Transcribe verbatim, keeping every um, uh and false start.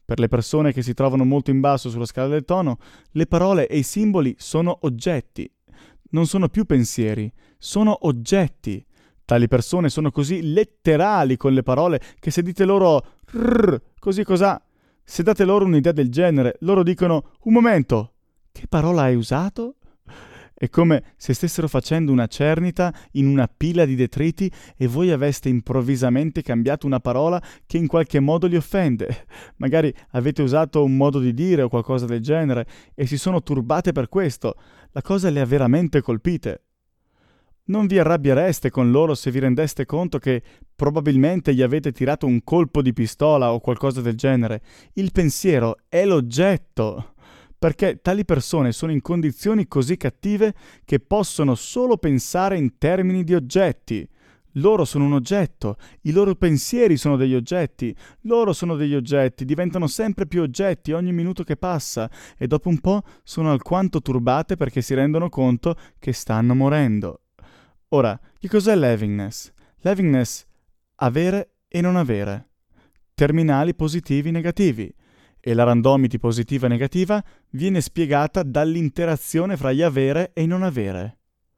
Per le persone che si trovano molto in basso sulla scala del tono, le parole e i simboli sono oggetti. Non sono più pensieri, sono oggetti. Tali persone sono così letterali con le parole che se dite loro rrr, così cos'ha, se date loro un'idea del genere, loro dicono un momento, che parola hai usato? È come se stessero facendo una cernita in una pila di detriti e voi aveste improvvisamente cambiato una parola che in qualche modo li offende. Magari avete usato un modo di dire o qualcosa del genere e si sono turbate per questo. La cosa le ha veramente colpite. Non vi arrabbiereste con loro se vi rendeste conto che probabilmente gli avete tirato un colpo di pistola o qualcosa del genere. Il pensiero è l'oggetto. Perché tali persone sono in condizioni così cattive che possono solo pensare in termini di oggetti. Loro sono un oggetto, i loro pensieri sono degli oggetti, loro sono degli oggetti, diventano sempre più oggetti ogni minuto che passa e dopo un po' sono alquanto turbate perché si rendono conto che stanno morendo. Ora, che cos'è l'havingness? L'havingness, avere e non avere. Terminali positivi negativi. E la randomity positiva e negativa viene spiegata dall'interazione fra gli avere e i non avere.